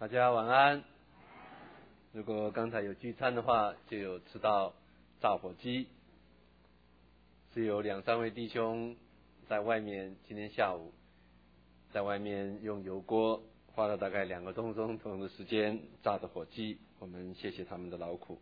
大家晚安。如果刚才有聚餐的话，就有吃到炸火鸡，是有2-3位弟兄在外面，今天下午在外面用油锅花了大概2个多钟头的时间炸的火鸡，我们谢谢他们的劳苦。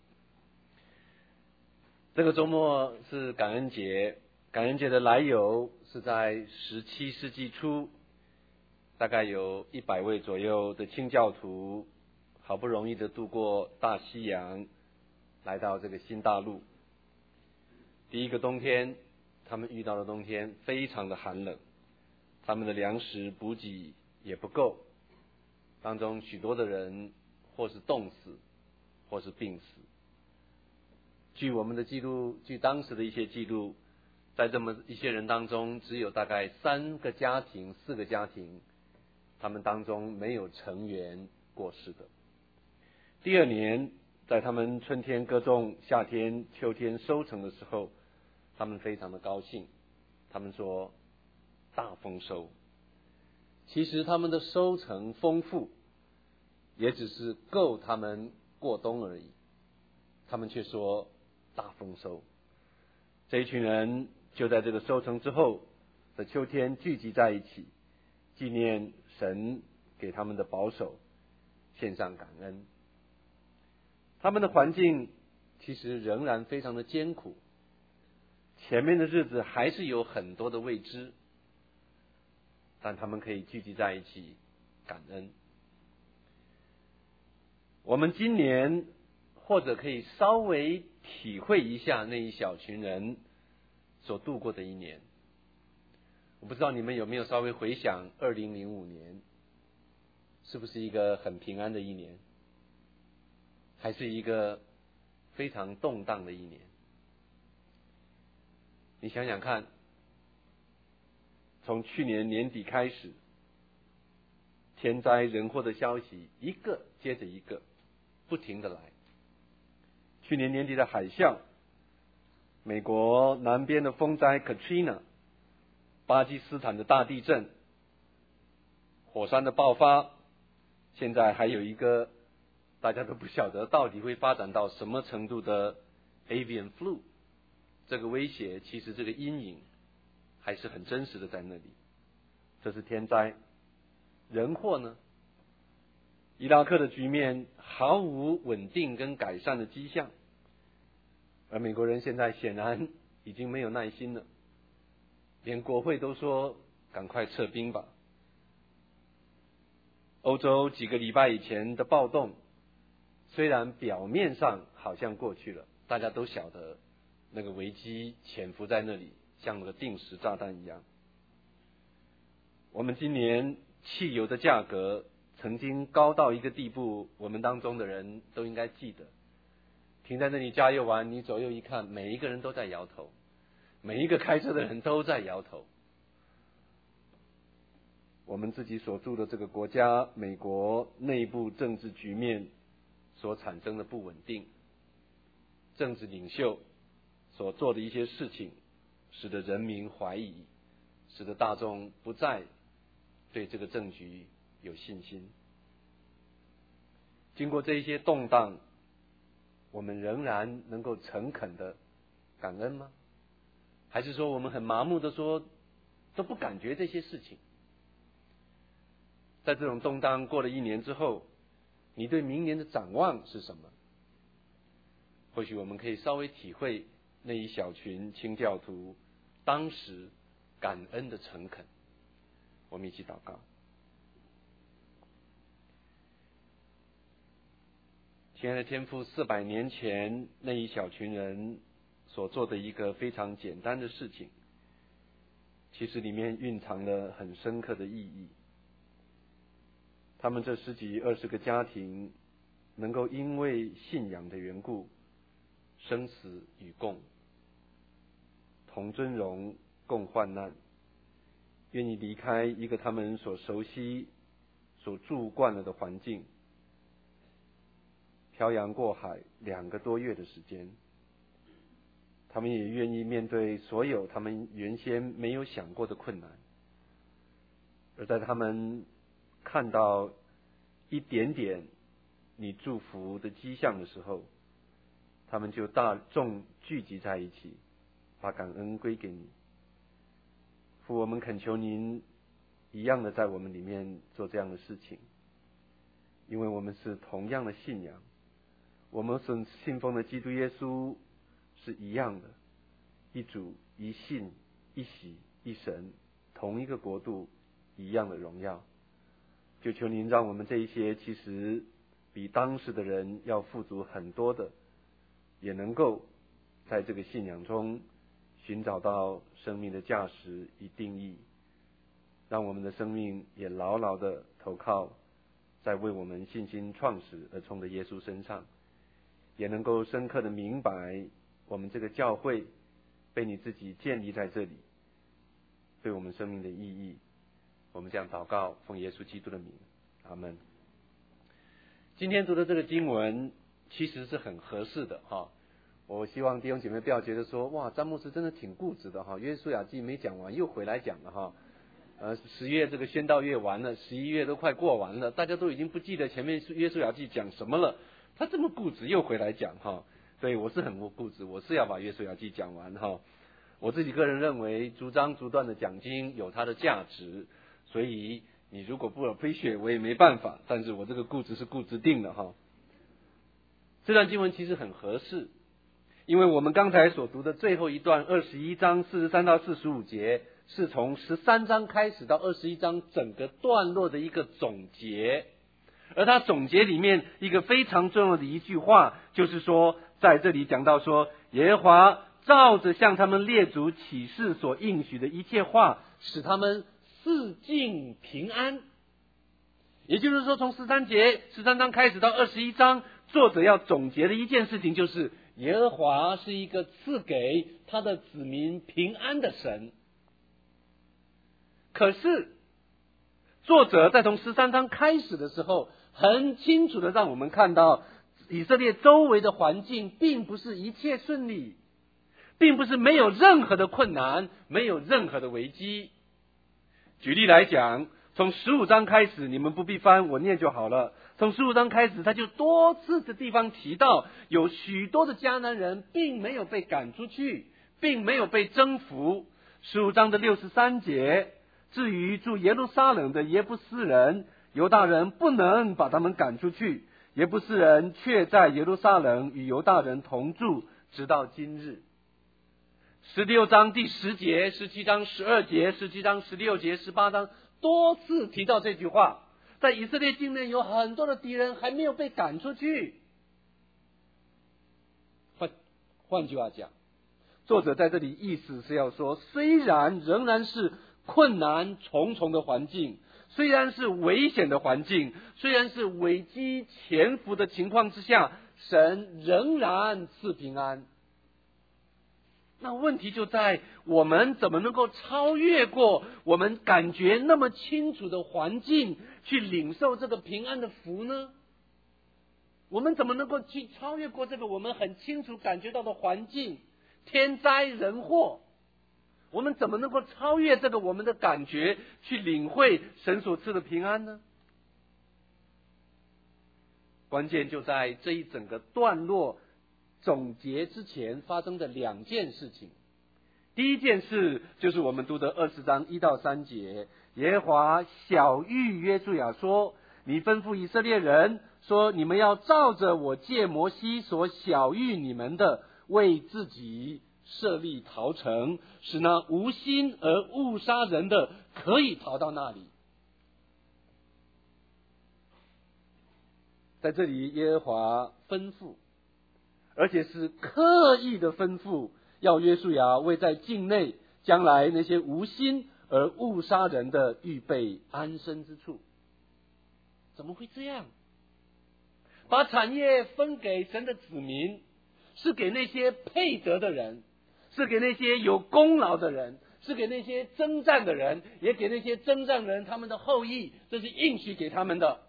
这个周末是感恩节，感恩节的来由是在17世纪初，大概有100位左右的清教徒好不容易的渡过大西洋，来到这个新大陆。第一个冬天，他们遇到的冬天非常的寒冷，他们的粮食补给也不够，当中许多的人或是冻死，或是病死。据我们的记录，据当时的一些记录，在这么一些人当中，只有大概3个家庭、4个家庭，他们当中没有成员过世的。第2年，在他们春天耕种、夏天、秋天收成的时候，他们非常的高兴，他们说大丰收。其实他们的收成丰富，也只是够他们过冬而已，他们却说大丰收。这一群人就在这个收成之后的秋天聚集在一起，纪念神给他们的保守，献上感恩。他们的环境其实仍然非常的艰苦，前面的日子还是有很多的未知，但他们可以聚集在一起感恩。我们今年或者可以稍微体会一下那一小群人所度过的一年。我不知道你们有没有稍微回想2005年，是不是一个很平安的一年，还是一个非常动荡的一年？你想想看，从去年年底开始，天灾人祸的消息一个接着一个不停的来。去年年底的海啸，美国南边的风灾 Katrina， 巴基斯坦的大地震，火山的爆发，现在还有一个大家都不晓得到底会发展到什么程度的 Avian Flu， 这个威胁其实这个阴影还是很真实的在那里。这是天灾。人祸呢？伊拉克的局面毫无稳定跟改善的迹象，而美国人现在显然已经没有耐心了，连国会都说赶快撤兵吧。欧洲几个礼拜以前的暴动，虽然表面上好像过去了，大家都晓得那个危机潜伏在那里，像那个定时炸弹一样。我们今年汽油的价格曾经高到一个地步，我们当中的人都应该记得，停在那里加油完，你左右一看，每一个人都在摇头，每一个开车的人都在摇头。我们自己所住的这个国家，美国内部政治局面所产生的不稳定，政治领袖所做的一些事情，使得人民怀疑，使得大众不再对这个政局有信心。经过这一些动荡，我们仍然能够诚恳的感恩吗？还是说我们很麻木的说都不感觉这些事情？在这种动荡过了1年之后，你对明年的展望是什么？或许我们可以稍微体会那一小群清教徒当时感恩的诚恳。我们一起祷告。亲爱的天父，400年前那一小群人所做的一个非常简单的事情，其实里面蕴藏了很深刻的意义。他们这10几20个家庭能够因为信仰的缘故，生死与共，同尊荣，共患难，愿意离开一个他们所熟悉、所住惯了的环境，漂洋过海2个多月的时间。他们也愿意面对所有他们原先没有想过的困难，而在他们看到一点点你祝福的迹象的时候，他们就大众聚集在一起，把感恩归给你。父，我们恳求您一样的在我们里面做这样的事情，因为我们是同样的信仰，我们所信奉的基督耶稣是一样的，一主一信一喜一神，同一个国度，一样的荣耀。就求您让我们这一些其实比当时的人要富足很多的，也能够在这个信仰中寻找到生命的价值与定义，让我们的生命也牢牢的投靠在为我们信心创始而冲的耶稣身上，也能够深刻的明白我们这个教会被你自己建立在这里对我们生命的意义。我们这样祷告，奉耶稣基督的名，阿们。今天读的这个经文其实是很合适的哈。我希望弟兄姐妹不要觉得说，哇，詹牧师真的挺固执的哈，约书亚记没讲完又回来讲了哈。10月这个宣道月完了，11月都快过完了，大家都已经不记得前面约书亚记讲什么了，他这么固执又回来讲哈。对，我是很固执，我是要把约书亚记讲完哈。我自己个人认为逐章逐段的讲经有它的价值，所以你如果不appreciate我也没办法，但是我这个固执是固执定的哈。这段经文其实很合适，因为我们刚才所读的最后一段21章43到45节是从13章开始到21章整个段落的一个总结，而他总结里面一个非常重要的一句话，就是说在这里讲到说，耶和华照着向他们列祖起誓所应许的一切话，使他们四境平安。也就是说，从13章开始到21章，作者要总结的一件事情就是，耶和华是一个赐给他的子民平安的神。可是作者在从13章开始的时候，很清楚的让我们看到，以色列周围的环境并不是一切顺利，并不是没有任何的困难，没有任何的危机。举例来讲，从15章开始，你们不必翻，我念就好了。从15章开始，他就多次的地方提到，有许多的迦南人并没有被赶出去，并没有被征服。15章的63节，至于住耶路撒冷的耶布斯人，犹大人不能把他们赶出去，耶布斯人却在耶路撒冷与犹大人同住，直到今日。16章第10节，17章12节，17章16节，18章多次提到这句话，在以色列境内有很多的敌人还没有被赶出去。换句话讲，作者在这里意思是要说，虽然仍然是困难重重的环境，虽然是危险的环境，虽然是危机潜伏的情况之下，神仍然赐平安。那问题就在我们怎么能够超越过我们感觉那么清楚的环境，去领受这个平安的福呢？我们怎么能够去超越过这个我们很清楚感觉到的环境，天灾人祸？我们怎么能够超越这个我们的感觉，去领会神所赐的平安呢？关键就在这一整个段落总结之前发生的两件事情。第一件事就是我们读的20章1到3节，耶和华晓谕约书亚说，你吩咐以色列人说，你们要照着我借摩西所晓谕你们的，为自己设立逃城，使那无心而误杀人的可以逃到那里。在这里耶和华吩咐，而且是刻意的吩咐，要约书亚为在境内将来那些无心而误杀人的预备安身之处。怎么会这样？把产业分给神的子民，是给那些配得的人，是给那些有功劳的人，是给那些征战的人，也给那些征战人他们的后裔，这是应许给他们的。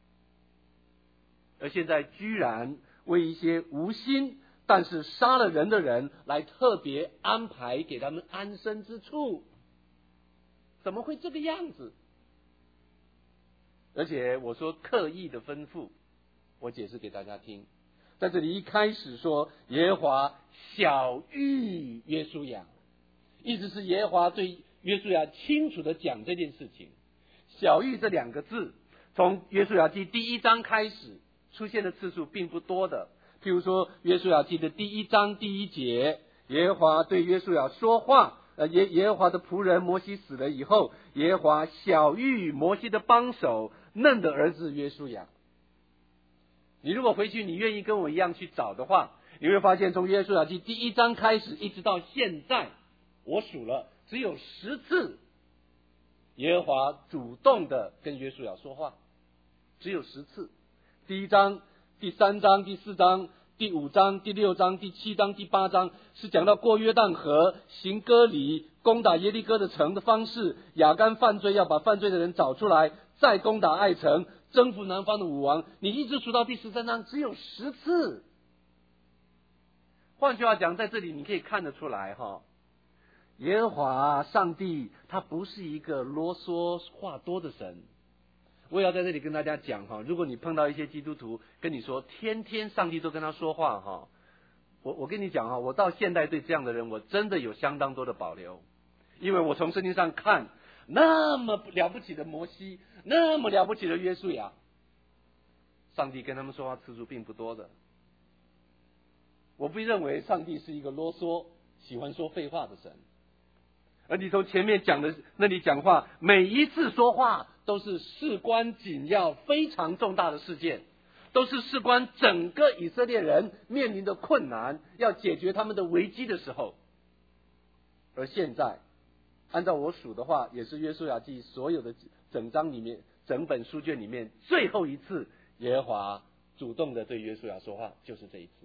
而现在居然为一些无心但是杀了人的人来特别安排给他们安身之处，怎么会这个样子？ 而且我说刻意的吩咐，我解释给大家听。在这里一开始说耶和华晓谕约书亚，意思是耶和华对约书亚清楚的讲这件事情。晓谕这两个字从约书亚记第1章开始出现的次数并不多的。譬如说约书亚记的第1章第1节，耶和华对约书亚说话，耶和华的仆人摩西死了以后，耶和华晓谕摩西的帮手嫩的儿子约书亚。你如果回去你愿意跟我一样去找的话，你会发现从约书亚记第1章开始一直到现在，我数了只有10次耶和华主动的跟约书亚说话，只有10次。第1章、第3章、第4章、第5章、第6章、第7章、第8章是讲到过约旦河、行割礼、攻打耶利哥的城的方式，亚干犯罪要把犯罪的人找出来，再攻打爱城，征服南方的武王。你一直数到第13章只有10次。换句话讲，在这里你可以看得出来耶和华上帝他不是一个啰嗦话多的神。我也要在这里跟大家讲如果你碰到一些基督徒跟你说天天上帝都跟他说话我跟你讲我到现在对这样的人我真的有相当多的保留。因为我从圣经上看，那么了不起的摩西，那么了不起的约书亚，上帝跟他们说话次数并不多的。我不认为上帝是一个啰嗦喜欢说废话的神。而你从前面讲的那里讲话，每一次说话都是事关紧要非常重大的事件，都是事关整个以色列人面临的困难，要解决他们的危机的时候。而现在按照我数的话，也是约书亚记所有的整章里面，整本书卷里面最后一次耶和华主动的对约书亚说话，就是这一次。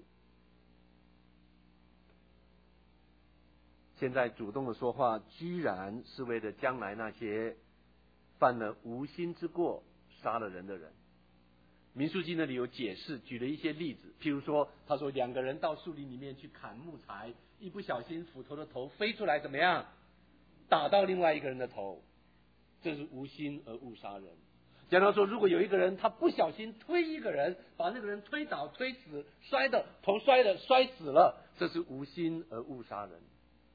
现在主动的说话，居然是为了将来那些犯了无心之过、杀了人的人。民数记那里有解释，举了一些例子，譬如说，他说2个人到树林里面去砍木材，一不小心斧头的头飞出来，怎么样？打到另外一个人的头，这是无心而误杀人。讲到说，如果有一个人他不小心推一个人，把那个人推倒、推死，头摔死了，这是无心而误杀人。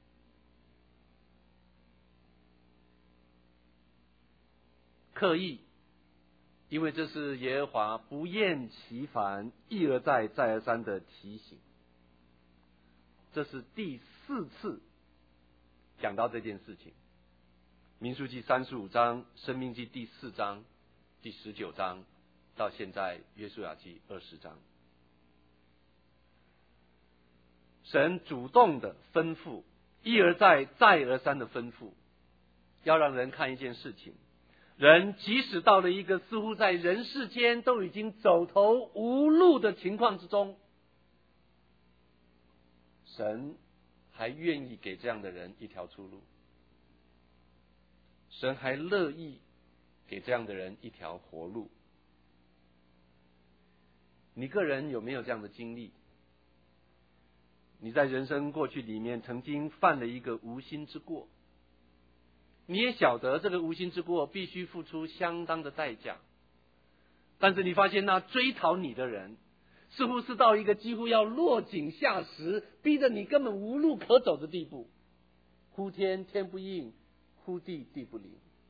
刻意，因为这是耶和华不厌其烦、一而再、再而三的提醒。这是第4次讲到这件事情。民数记35章、申命记第4章、第19章，到现在约书亚记20章，神主动的吩咐，一而再、再而三的吩咐，要让人看一件事情。人即使到了一个似乎在人世间都已经走投无路的情况之中，神还愿意给这样的人一条出路，神还乐意给这样的人一条活路。你个人有没有这样的经历？你在人生过去里面曾经犯了一个无心之过，你也晓得这个无心之过必须付出相当的代价，但是你发现那追讨你的人似乎是到一个几乎要落井下石，逼得你根本无路可走的地步，呼天天不应，呼地地不灵。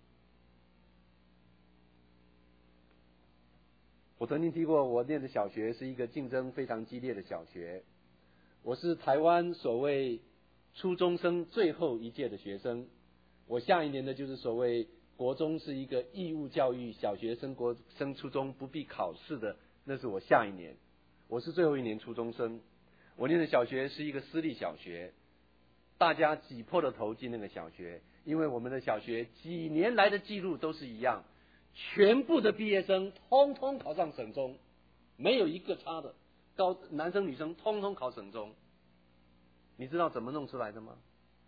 我曾经提过，我念的小学是一个竞争非常激烈的小学，我是台湾所谓初中生最后一届的学生。我下一年的就是所谓国中是一个义务教育，小学升国升初中不必考试的，那是我下一年。我是最后一年初中生。我念的小学是一个私立小学，大家挤破了头进那个小学，因为我们的小学几年来的记录都是一样，全部的毕业生通通考上省中，没有一个差的，男生女生通通考省中。你知道怎么弄出来的吗？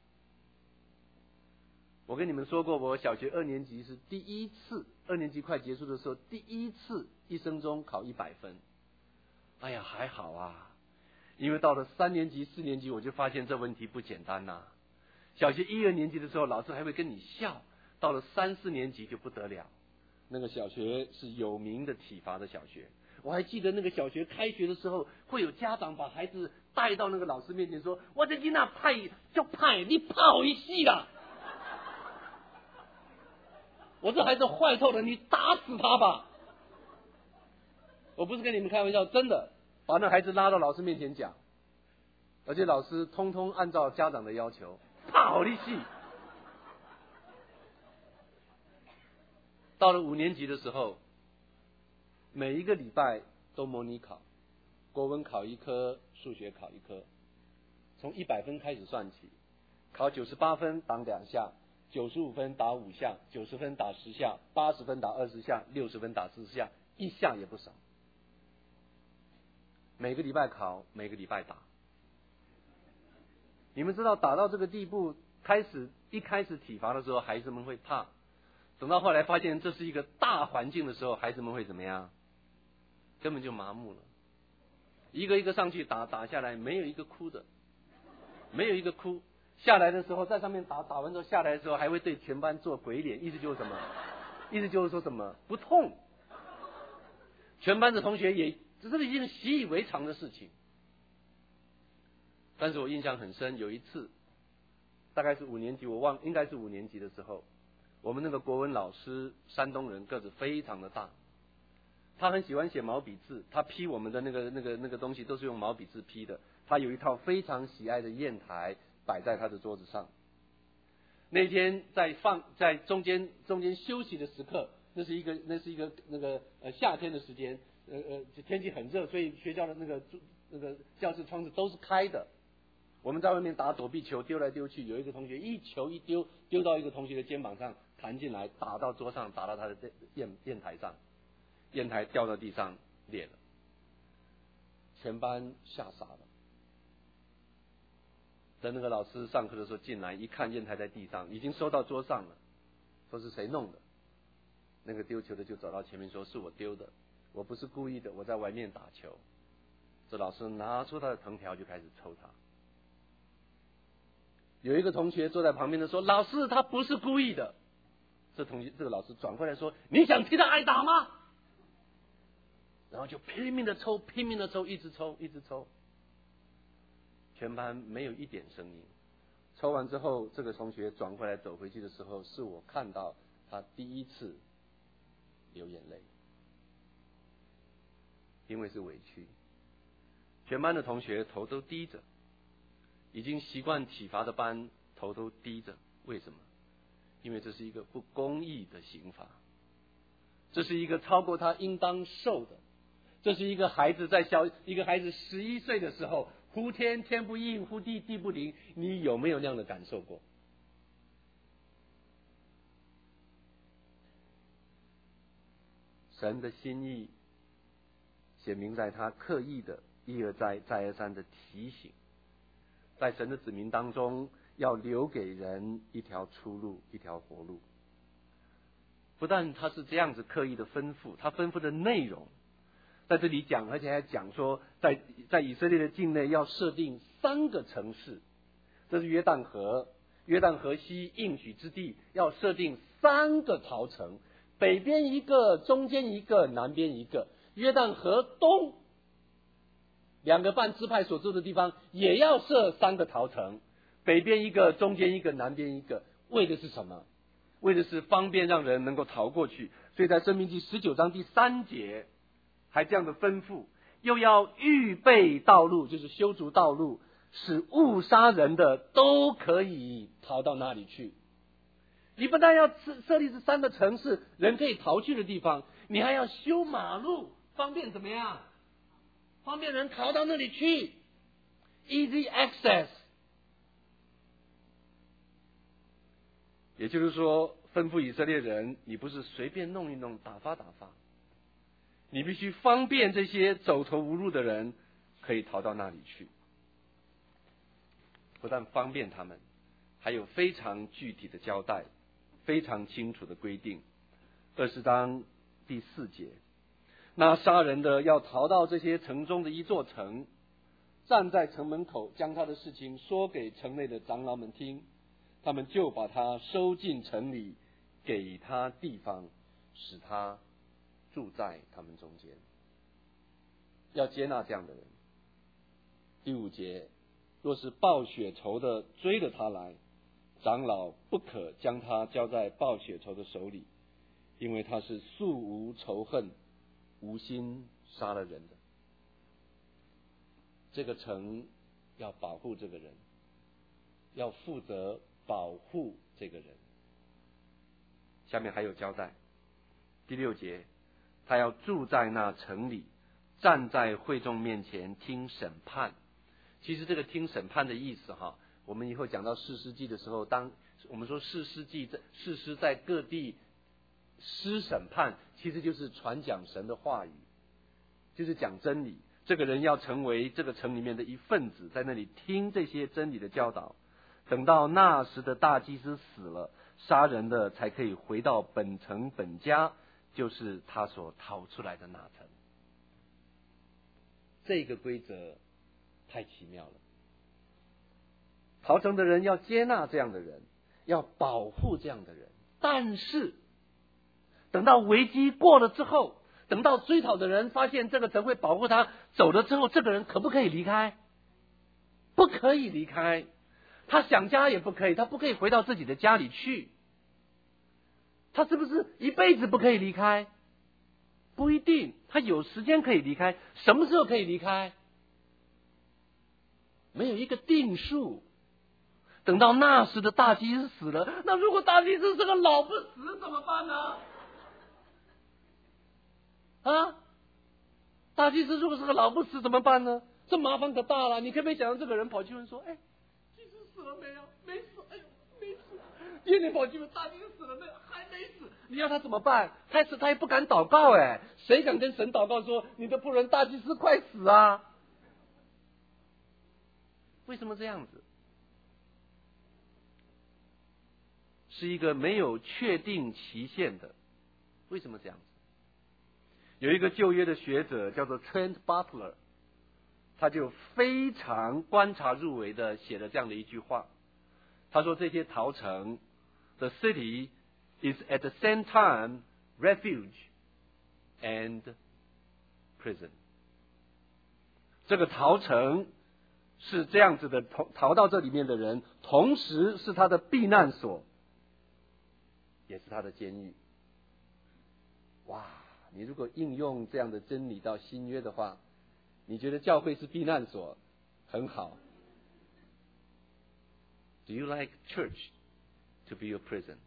我跟你们说过，我小学2年级是第一次，2年级快结束的时候，第一次一生中考100分。哎呀，还好啊，因为到了3年级、4年级，我就发现这问题不简单呐。小学1、2年级的时候，老师还会跟你笑，到了3、4年级就不得了。 那个小学是有名的体罚的小学。我还记得那个小学开学的时候，会有家长把孩子带到那个老师面前说：“我的囡仔歹就歹，你跑一戏啦！我这孩子坏透了，你打死他吧！”我不是跟你们开玩笑，真的把那孩子拉到老师面前讲，而且老师通通按照家长的要求跑一戏。到了5年级的时候，每一个礼拜都模拟考，国文考1科，数学考1科，从100分开始算起，考98分打2下，95分打5下，90分打10下，80分打20下，60分打40下，一下也不少。每个礼拜考，每个礼拜打。你们知道打到这个地步，一开始体罚的时候，孩子们会怕，等到后来发现这是一个大环境的时候，孩子们会怎么样？根本就麻木了，一个一个上去打下来，没有一个哭的，没有一个哭。下来的时候，在上面打完之后下来的时候，还会对全班做鬼脸，意思就是什么？意思就是说什么不痛。全班的同学也这是一件习以为常的事情。但是我印象很深，有一次大概是5年级，应该是5年级的时候，我们那个国文老师山东人，个子非常的大，他很喜欢写毛笔字，他批我们的那个东西都是用毛笔字批的。他有一套非常喜爱的砚台摆在他的桌子上。那天在中间休息的时刻，那是一个夏天的时间，天气很热，所以学校的那个教室窗子都是开的。我们在外面打躲避球，丢来丢去，有一个同学一球一丢到一个同学的肩膀上，弹进来，打到桌上，打到他的砚台上，砚台掉到地上裂了，全班吓傻了。等那个老师上课的时候进来一看，砚台在地上，已经收到桌上了，说是谁弄的。那个丢球的就走到前面说：“是我丢的，我不是故意的，我在外面打球。”这老师拿出他的藤条就开始抽他。有一个同学坐在旁边的说：“老师，他不是故意的。”这个老师转过来说：“你想替他挨打吗？”然后就拼命的抽，一直抽。全班没有一点声音。抽完之后，这个同学转过来走回去的时候，是我看到他第一次流眼泪，因为是委屈。全班的同学头都低着，已经习惯体罚的班头都低着。为什么？因为这是一个不公义的刑罚，这是一个超过他应当受的，这是一个孩子11岁的时候，呼天天不应，呼地地不灵。你有没有那样的感受过？神的心意显明在他刻意的一而再再而三的提醒，在神的子民当中要留给人一条出路，一条活路。不但他是这样子刻意的吩咐，他吩咐的内容在这里讲，而且还讲说在以色列的境内要设定3个城市，这是约旦河西应许之地，要设定3个逃城，北边1个，中间1个，南边1个。约旦河东2个半支派所住的地方也要设3个逃城，北边1个，中间1个，南边1个。为的是什么？为的是方便让人能够逃过去。所以在申命记19章第3节还这样的吩咐，又要预备道路，就是修筑道路，使误杀人的都可以逃到那里去。你不但要设立这3个城市，人可以逃去的地方，你还要修马路，方便怎么样？方便人逃到那里去 ，easy access。也就是说，吩咐以色列人，你不是随便弄一弄，打发，你必须方便这些走投无路的人可以逃到那里去。不但方便他们，还有非常具体的交代，非常清楚的规定。20章第4节，那杀人的要逃到这些城中的一座城，站在城门口，将他的事情说给城内的长老们听，他们就把他收进城里，给他地方， 使他住在他们中间。要接纳这样的人。第5节，若是报血仇的追着他来，长老不可将他交在报血仇的手里，因为他是素无仇恨，无心杀了人的。这个城要保护这个人，要负责保护这个人。下面还有交代，第6节，他要住在那城里，站在会众面前听审判。其实这个听审判的意思我们以后讲到士师记的时候，当我们说士师在各地施审判，其实就是传讲神的话语，就是讲真理。这个人要成为这个城里面的一份子，在那里听这些真理的教导。等到那时的大祭司死了，杀人的才可以回到本城本家，就是他所逃出来的那城。这个规则太奇妙了。逃城的人要接纳这样的人，要保护这样的人，但是等到危机过了之后，等到追讨的人发现这个城会保护他走了之后，这个人可不可以离开？不可以离开。他想家也不可以，他不可以回到自己的家里去。他是不是一辈子不可以离开？不一定，他有时间可以离开。什么时候可以离开？没有一个定数。等到那时的大祭司死了，那如果大祭司是个老不死怎么办呢？大祭司如果是个老不死怎么办呢？这麻烦可大了。你可不可以想象这个人跑去问说，祭司死了没有？没死。哎呦，没死。第二天跑去问大祭司死了没有？还没死。你要他怎么办？他也不敢祷告。谁敢跟神祷告说你的仆人大祭司快死啊？为什么这样子？是一个没有确定期限的。为什么这样子？有一个旧约的学者叫做 Trent Butler， 他就非常观察入微的写了这样的一句话。他说这些逃城 The city is at the same time refuge and prison。 这个逃城是这样子的，逃到这里面的人同时是他的避难所，也是他的监狱。哇，你如果应用这样的真理到新约的话，你觉得教会是避难所很好。 Do you like church to be your prison？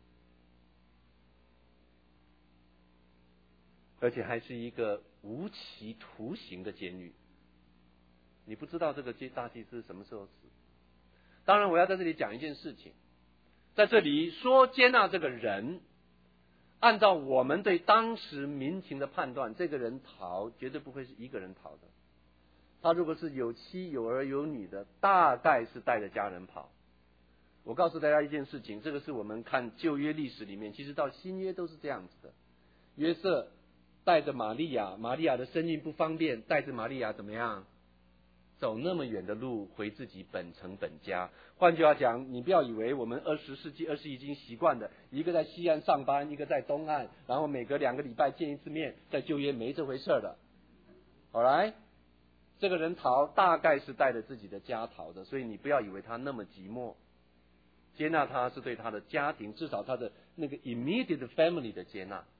而且还是一个无期徒刑的监狱。你不知道这个大祭司什么时候死。当然我要在这里讲一件事情，在这里说接纳这个人，按照我们对当时民情的判断，这个人逃绝对不会是一个人逃的。他如果是有妻有儿有女的，大概是带着家人跑。我告诉大家一件事情，这个是我们看旧约历史里面，其实到新约都是这样子的。约瑟带着玛利亚，玛利亚的生孕不方便，带着玛利亚怎么样走那么远的路回自己本城本家。换句话讲，你不要以为我们20世纪已经习惯的，一个在西岸上班，一个在东岸，然后每隔2个礼拜见一次面，在旧约没这回事的。好来，这个人逃大概是带着自己的家逃的，所以你不要以为他那么寂寞。接纳他是对他的家庭，至少他的那个 immediate family 的接纳。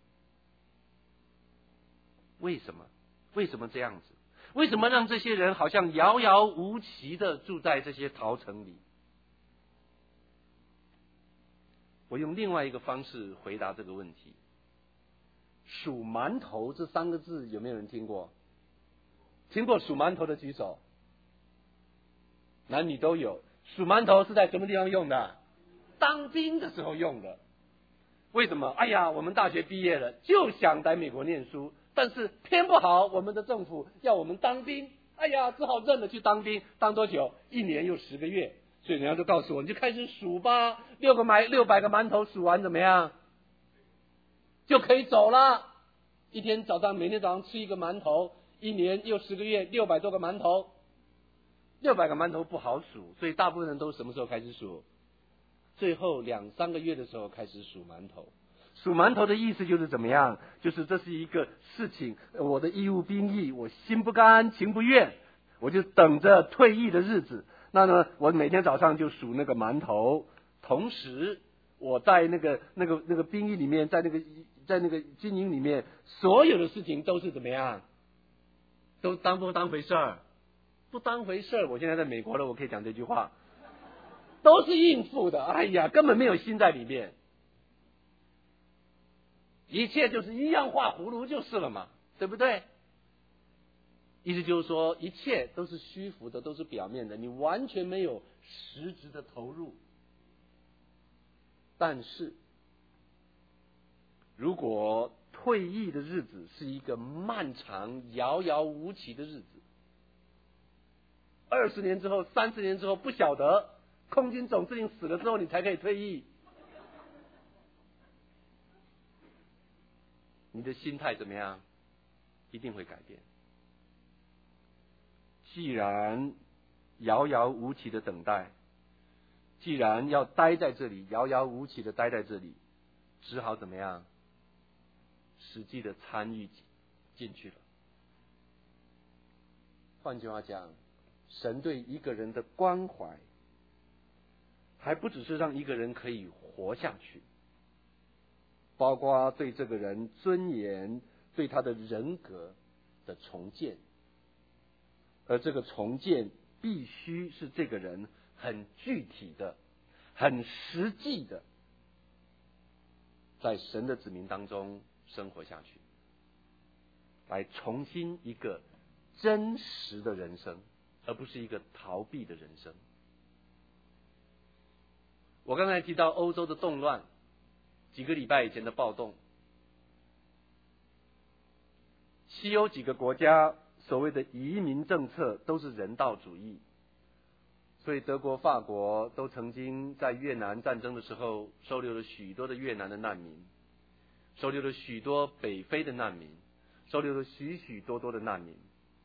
为什么？为什么这样子？为什么让这些人好像遥遥无期的住在这些逃城里？我用另外一个方式回答这个问题。数馒头这3个字有没有人听过？听过数馒头的举手。男女都有。数馒头是在什么地方用的？当兵的时候用的。为什么？哎呀，我们大学毕业了，就想来美国念书，但是偏不好，我们的政府要我们当兵，哎呀，只好认了去当兵。当多久？1年又10个月。所以人家就告诉我，你就开始数吧，600个馒头数完怎么样？就可以走了。每天早上吃一个馒头，1年又10个月，600多个馒头。600个馒头不好数，所以大部分人都什么时候开始数？最后2-3个月的时候开始数馒头。 数馒头的意思就是怎么样？就是这是一个事情，我的义务兵役，我心不甘情不愿，我就等着退役的日子。那呢，我每天早上就数那个馒头，同时我在那个兵役里面，在那个军营里面，所有的事情都是怎么样？都当不当回事儿？不当回事儿。我现在在美国了，我可以讲这句话，都是应付的。哎呀，根本没有心在里面。一切就是一样画葫芦就是了嘛，对不对？意思就是说，一切都是虚浮的，都是表面的，你完全没有实质的投入。但是，如果退役的日子是一个漫长、遥遥无期的日子，20年之后、30年之后不晓得，空军总司令死了之后你才可以退役。你的心态怎么样？一定会改变。既然遥遥无期的等待，既然要待在这里，遥遥无期的待在这里，只好怎么样？实际的参与进去了。换句话讲，神对一个人的关怀，还不只是让一个人可以活下去，包括对这个人尊严、对他的人格的重建。而这个重建必须是这个人很具体的、很实际的，在神的子民当中生活下去，来重新一个真实的人生，而不是一个逃避的人生。我刚才提到欧洲的动乱，几个礼拜以前的暴动，西欧几个国家所谓的移民政策都是人道主义，所以德国、法国都曾经在越南战争的时候收留了许多的越南的难民，收留了许多北非的难民，收留了许许多多的难民，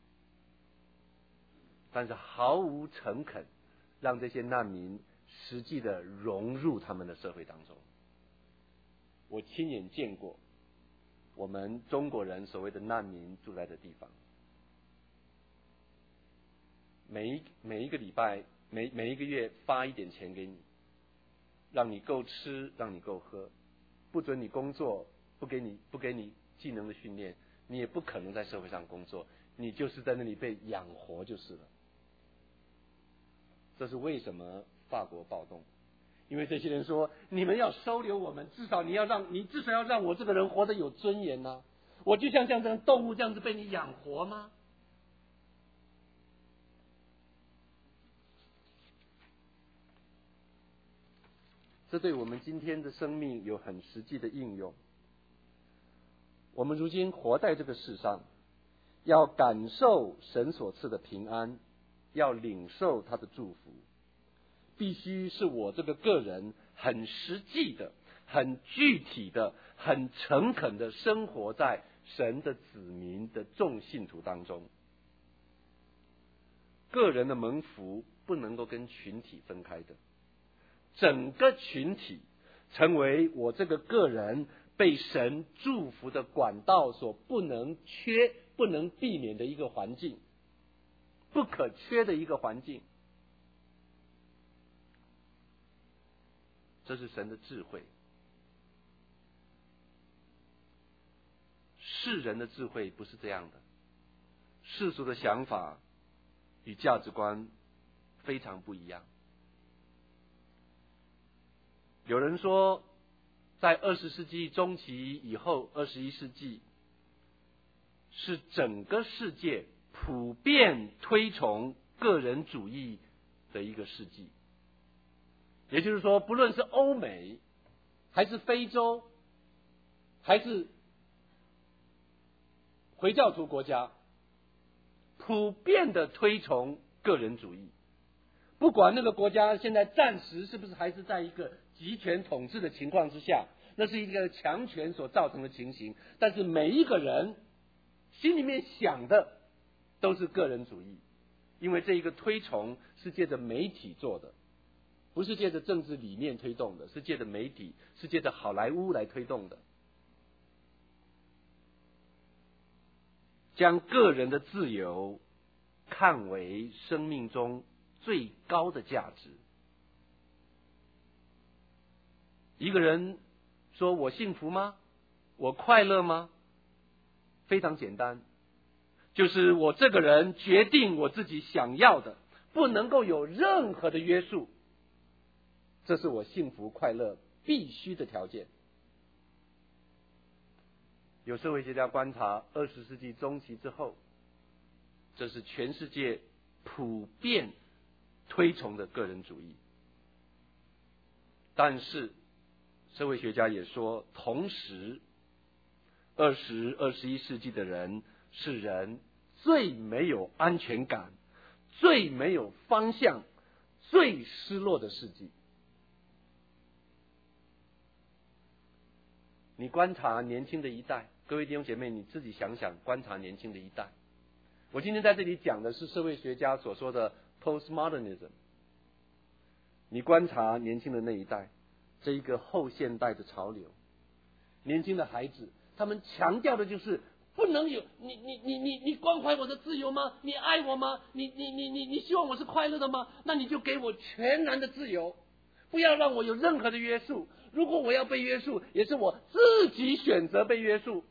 但是毫无诚恳让这些难民实际的融入他们的社会当中。我亲眼见过我们中国人所谓的难民住在的地方，每一个礼拜每一个月发一点钱给你，让你够吃，让你够喝，不准你工作，不给你技能的训练，你也不可能在社会上工作，你就是在那里被养活就是了。这是为什么法国暴动？因为这些人说，你们要收留我们，至少要让我这个人活得有尊严啊！我就像这动物这样子被你养活吗？这对我们今天的生命有很实际的应用。我们如今活在这个世上，要感受神所赐的平安，要领受他的祝福，必须是我这个个人很实际的、很具体的、很诚恳的生活在神的子民的众信徒当中。个人的蒙福不能够跟群体分开的，整个群体成为我这个个人被神祝福的管道所不能避免的一个环境，不可缺的一个环境。这是神的智慧。世人的智慧不是这样的，世俗的想法与价值观非常不一样。有人说，在20世纪中期以后，21世纪是整个世界普遍推崇个人主义的一个世纪。也就是说，不论是欧美，还是非洲，还是回教徒国家，普遍的推崇个人主义。不管那个国家现在暂时是不是还是在一个集权统治的情况之下，那是一个强权所造成的情形，但是每一个人心里面想的都是个人主义，因为这一个推崇是借着媒体做的，不是借着政治理念推动的，是借着媒体，是借着好莱坞来推动的。 将个人的自由看为生命中最高的价值。一个人说我幸福吗？我快乐吗？非常简单，就是我这个人决定我自己想要的，不能够有任何的约束，这是我幸福快乐必须的条件。有社会学家观察20世纪中期之后，这是全世界普遍推崇的个人主义。但是社会学家也说，同时20、21世纪的人是人最没有安全感、最没有方向、最失落的世纪。你观察年轻的一代，各位弟兄姐妹，你自己想想，观察年轻的一代。我今天在这里讲的是社会学家所说的 postmodernism。你观察年轻的那一代，这一个后现代的潮流，年轻的孩子，他们强调的就是不能有你关怀我的自由吗？你爱我吗？你希望我是快乐的吗？那你就给我全然的自由，不要让我有任何的约束。如果我要被约束，也是我自己选择被约束。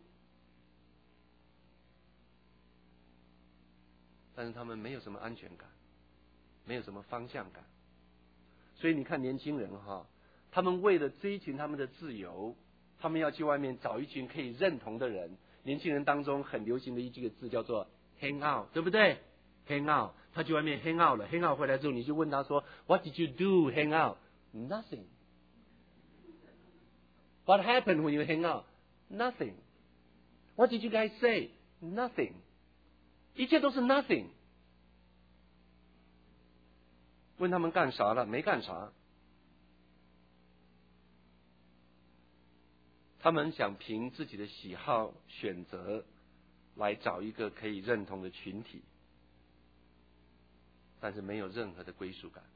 但是他们没有什么安全感，没有什么方向感。所以你看年轻人他们为了追寻他们的自由，他们要去外面找一群可以认同的人。年轻人当中很流行的一个字叫做 hang out， 对不对？ hang out， 他去外面 hang out 了， hang out 回来之后，你就问他说 What did you do hang out? Nothing. What happened when you hang out? Nothing. What did you guys say? Nothing. 一切都是 nothing。 问他们干啥了？没干啥。他们想凭自己的喜好选择来找一个可以认同的群体，但是没有任何的归属感。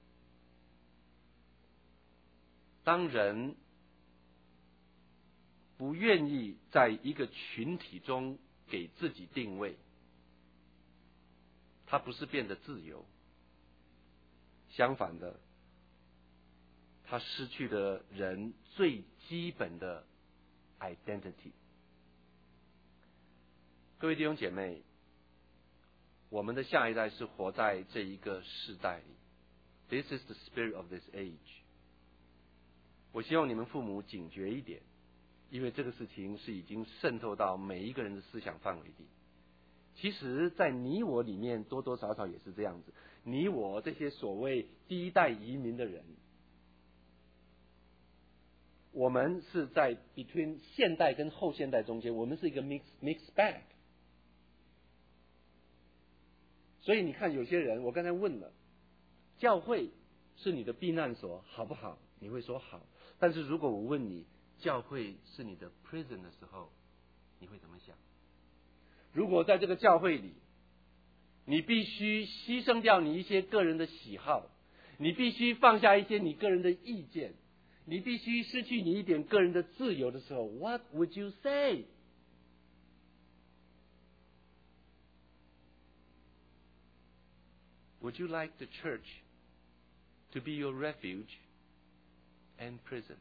当人不愿意在一个群体中给自己定位，他不是变得自由，相反的，他失去了人最基本的 identity。 各位弟兄姐妹，我们的下一代是活在这一个世代里。 This is the spirit of this age。 我希望你们父母警觉一点，因为这个事情是已经渗透到每一个人的思想范围里。其实在你我里面多多少少也是这样子。你我这些所谓第一代移民的人，我们是在 between 现代跟后现代中间，我们是一个 mixed bag。 所以你看有些人，我刚才问了，教会是你的避难所好不好？你会说好。但是如果我问你，教会是你的 prison 的时候，你会怎么想？如果在这个教会里，你必须牺牲掉你一些个人的喜好，你必须放下一些你个人的意见，你必须失去你一点个人的自由的时候， What would you say? Would you like the church to be your refuge and prison?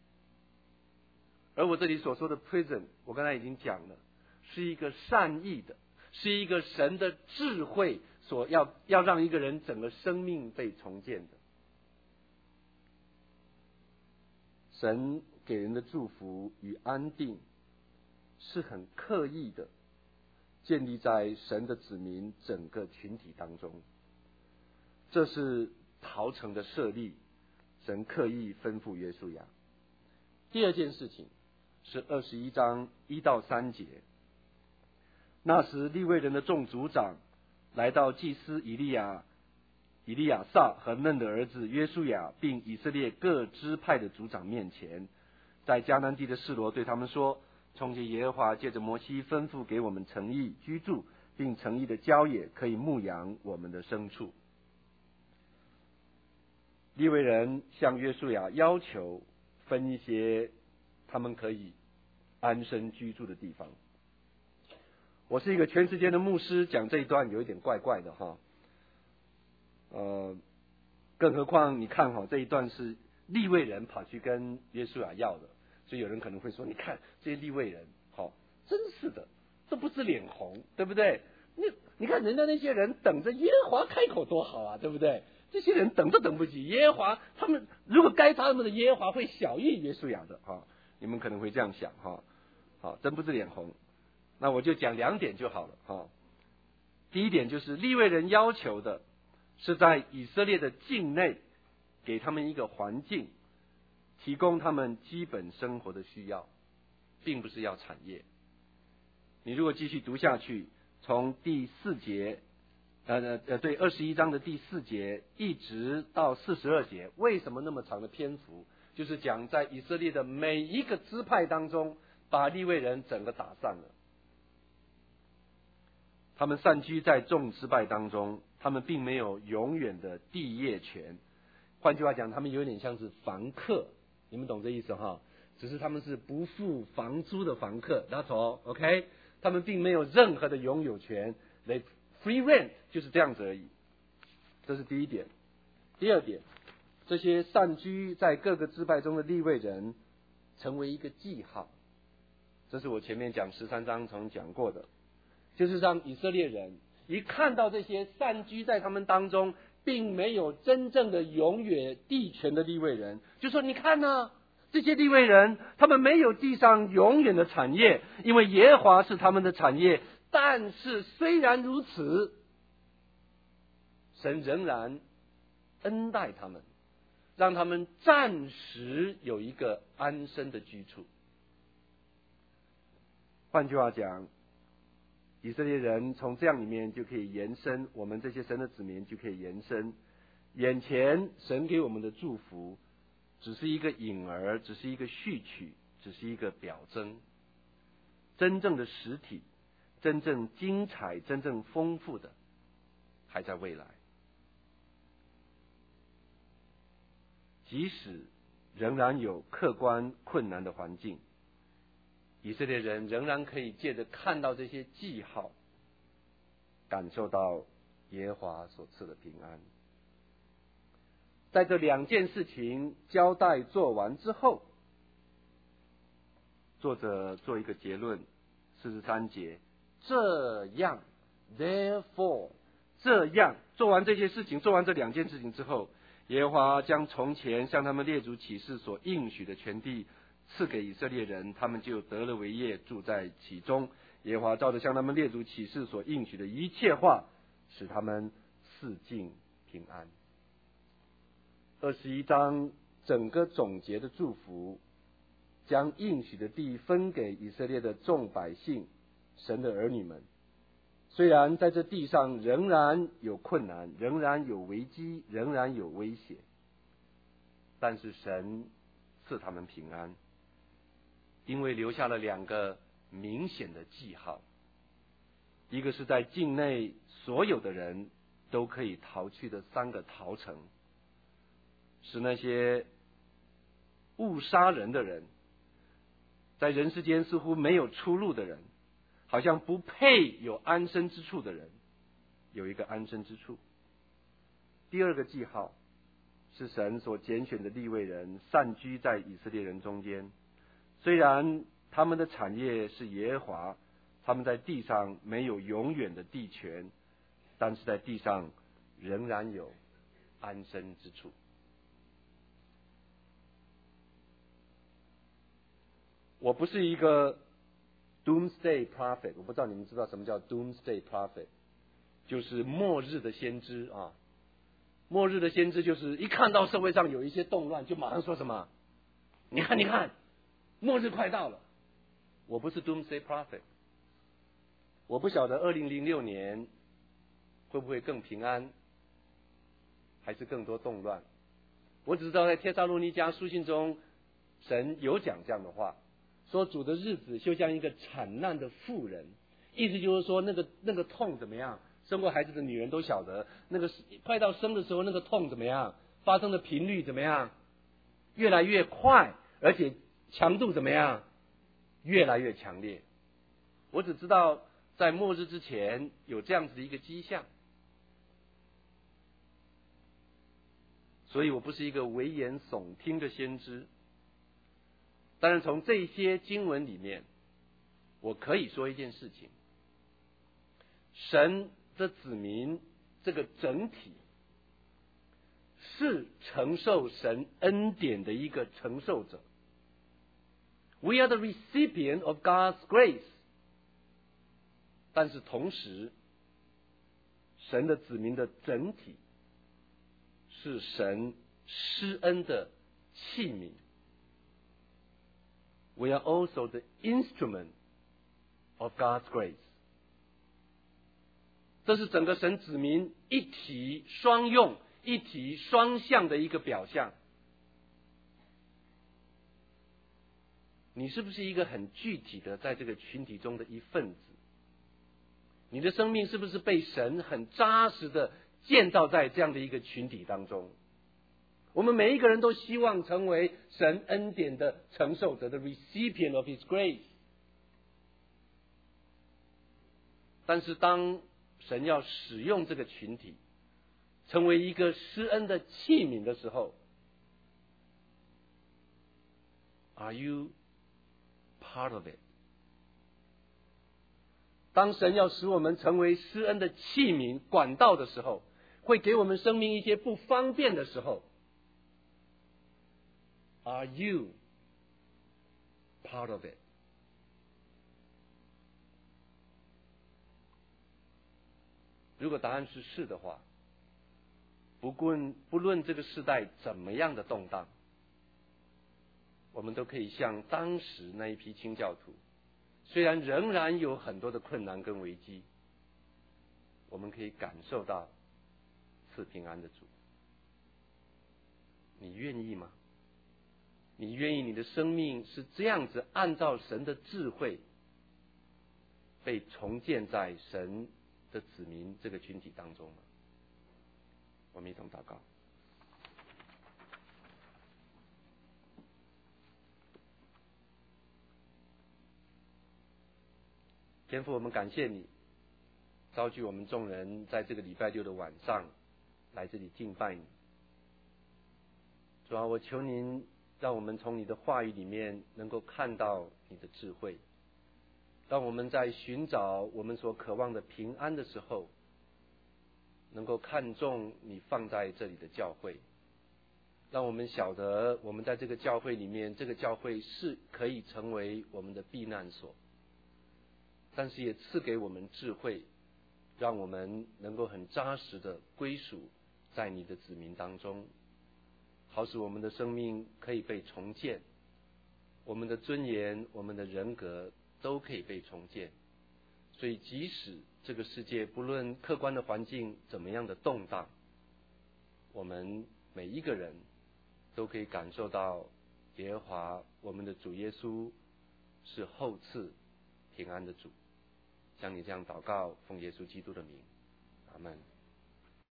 而我这里所说的 prison， 我刚才已经讲了，是一个善意的，是一个神的智慧所要让一个人整个生命被重建的。神给人的祝福与安定是很刻意的建立在神的子民整个群体当中。这是逃城的设立，神刻意吩咐约书亚。第二件事情是21章1到3节。那时利未人的众族长来到祭司以利亚撒和嫩的儿子约书亚，并以色列各支派的族长面前，在迦南地的示罗对他们说：从前耶和华借着摩西吩咐给我们城邑居住，并城邑的郊野可以牧养我们的牲畜。利未人向约书亚要求分一些他们可以安身居住的地方。 我是一个全时间的牧师，讲这一段有一点怪怪的哈。更何况你看哈，这一段是利未人跑去跟约书亚要的，所以有人可能会说，你看这些利未人，好，真是的，都不知脸红，对不对？你看人家那些人等着耶和华开口多好啊，对不对？这些人等都等不及，耶和华他们如果该他们的耶和华会小意约书亚的哈，你们可能会这样想哈，好，真不知脸红。那我就讲2点就好了哈。第一点就是利未人要求的是在以色列的境内给他们一个环境，提供他们基本生活的需要，并不是要产业。你如果继续读下去，从第4节对21章的第4节一直到42节，为什么那么长的篇幅？就是讲在以色列的每一个支派当中，把利未人整个打散了。他们散居在众支派当中，他们并没有永远的地业权。换句话讲，他们有点像是房客，你们懂这意思哈？只是他们是不付房租的房客 ，That's all, OK？ 他们并没有任何的拥有权 ，They free rent， 就是这样子而已。这是第一点。第二点，这些散居在各个支派中的利未人成为一个记号，这是我前面讲13章曾讲过的。就是让以色列人一看到这些散居在他们当中并没有真正的永远地权的利未人，就说你看啊，这些利未人他们没有地上永远的产业，因为耶和华是他们的产业。但是虽然如此，神仍然恩待他们，让他们暂时有一个安身的居处。换句话讲，以色列人从这样里面就可以延伸，我们这些神的子民就可以延伸，眼前神给我们的祝福只是一个影儿，只是一个序曲，只是一个表征。真正的实体，真正精彩，真正丰富的还在未来。即使仍然有客观困难的环境，以色列人仍然可以借着看到这些记号，感受到耶和华所赐的平安。在这2件事情交代做完之后，作者做一个结论，43节，这样 therefore， 这样做完这些事情，做完这2件事情之后，耶和华将从前向他们列祖起誓所应许的全地赐给以色列人，他们就得了为业，住在其中。耶和华照着向他们列祖起誓所应许的一切话，使他们四境平安。21章整个总结的祝福，将应许的地分给以色列的众百姓，神的儿女们。虽然在这地上仍然有困难，仍然有危机，仍然有威胁，但是神赐他们平安，因为留下了2个明显的记号。一个是在境内所有的人都可以逃去的3个逃城，使那些误杀人的人，在人世间似乎没有出路的人，好像不配有安身之处的人，有一个安身之处。第2个记号是神所拣选的利未人散居在以色列人中间，虽然他们的产业是耶和华，他们在地上没有永远的地权，但是在地上仍然有安身之处。我不是一个 Doomsday Prophet， 我不知道你们知道什么叫 Doomsday Prophet， 就是末日的先知啊。末日的先知就是一看到社会上有一些动乱，就马上说什么，你看，末日快到了。我不是 Doomsday Prophet， 我不晓得2006年会不会更平安，还是更多动乱。我只知道在帖撒罗尼迦书信中，神有讲这样的话，说主的日子就像一个产难的妇人，意思就是说那个痛怎么样？生过孩子的女人都晓得，那个快到生的时候，那个痛怎么样？发生的频率怎么样？越来越快，而且强度怎么样？越来越强烈。我只知道在末日之前有这样子的一个迹象。所以我不是一个危言耸听的先知，但是从这些经文里面，我可以说一件事情：神的子民这个整体是承受神恩典的一个承受者。We are the recipient of God's grace。但是同时，神的子民的整体是神施恩的器皿。We are also the instrument of God's grace。这是整个神子民一体双用、一体双向的一个表象。你是不是一个很具体的在这个群体中的一份子？你的生命是不是被神很扎实的建造在这样的一个群体当中？我们每一个人都希望成为神恩典的承受者的 recipient of His grace。但是当神要使用这个群体，成为一个施恩的器皿的时候 ，Are you part of it？ 当神要使我们成为施恩的器皿、管道的时候，会给我们生命一些不方便的时候 ，Are you part of it？ 如果答案是是的话，不论这个世代怎么样的动荡，我们都可以像当时那一批清教徒，虽然仍然有很多的困难跟危机，我们可以感受到赐平安的主。你愿意吗？你愿意你的生命是这样子按照神的智慧被重建在神的子民这个群体当中吗？我们一同祷告。天父，我们感谢你召集我们众人在这个礼拜六的晚上来这里敬拜你。主啊，我求您让我们从你的话语里面能够看到你的智慧，让我们在寻找我们所渴望的平安的时候，能够看重你放在这里的教会，让我们晓得我们在这个教会里面，这个教会是可以成为我们的避难所，但是也赐给我们智慧，让我们能够很扎实的归属在你的子民当中，好使我们的生命可以被重建，我们的尊严、我们的人格都可以被重建。所以即使这个世界不论客观的环境怎么样的动荡，我们每一个人都可以感受到耶和华我们的主耶稣是厚赐平安的主。向你这样祷告，奉耶稣基督的名，阿们。